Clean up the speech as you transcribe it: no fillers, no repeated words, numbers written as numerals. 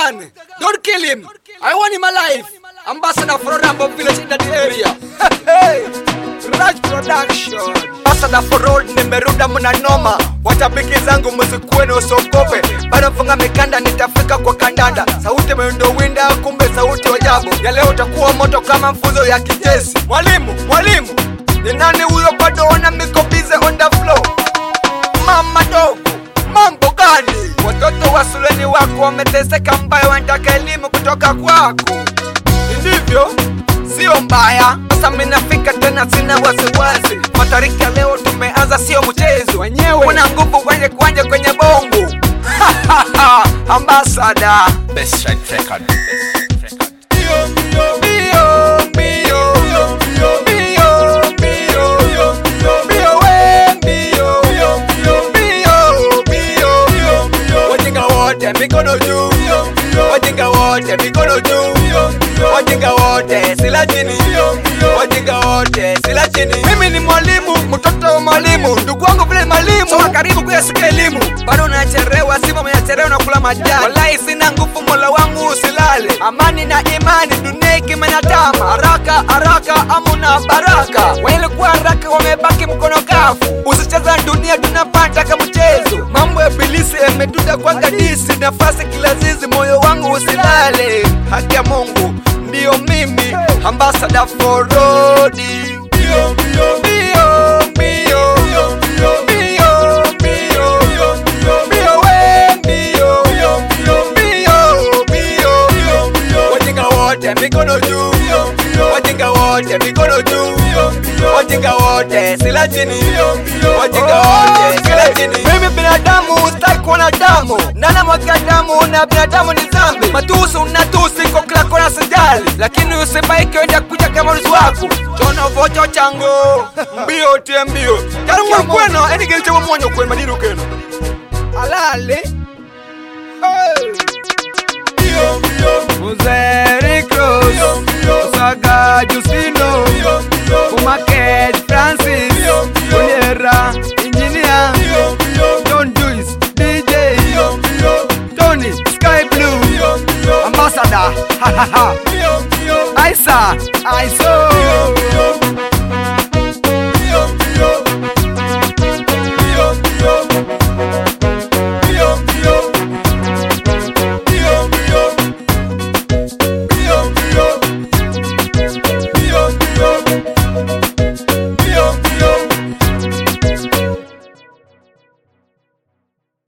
gani? Don't kill him. I want him alive. Ambassador for Rambo Village in the area. Hey, Raj Production. Ambassador for road nimeruda mnanoma. Watabiki zangu msikueni usogope. Bado mfunga mikanda nitafika kwa kandanda. Sauti mwendo winda kumbe sauti wajabu. Ya leo utakuwa moto kama mfuzo ya kijeshi. Mwalimu, ni nani huyo bado ona miko busy on the floor? Mama dogo, mambo gani? Watoto wa shuleni wako wameteseka mbaya, wanataka elimu kutoka kwako. Ndivyo, sio mbaya. Sasa mimi nafika tena sina wasiwasi. Matariki ya leo tumeanza sio mchezo. Wenyewe kuna nguvu kwenye bongo. Ambassador Best right record. Mikono juu, wajinga wote mikono juu, wajinga wote sila chini, wajinga wote sila chini. Mimi ni mwalimu, mtoto wa mwalimu, ndugu wangu vile mwalimu. Soma karibu kuyasikia elimu. Bado unacherewa, sima umecherewa na kula majani. Wallahi sina nguvu, Mola wangu usilale. Amani na imani, dunia ikimenatama. Haraka, amuna baraka. Wale kwa haraka wamebaki mkono kafu. Usicheza dunia tunapata kama mchezo. Mambo ya bilisi yametuda kwa gadisi. Nafasi kila zizi, moyo wangu usilale. Haki ya Mungu, ndio mimi Ambassador for road. Mikono juu, wajinga wote mikono juu, wajinga wote sila chini, wajinga wote sila chini. Mimi binadamu sitaki kuona damu, nana mwaga damu na binadamu ni zambi. Matusi unatusi kwa kila kona sijali, lakini usibaike wenda kuja kama nusu wako. Chono vocho chango, mbio tie mbio. Karimu kweno, eni gelicha mwanyo kwenu madiru keno. Alale. Muzeri Cross, Saga Justino, Umaked Francis, Onyera Engineer, John Juice, DJ, Tony Sky Blue, Ambassador, Isa,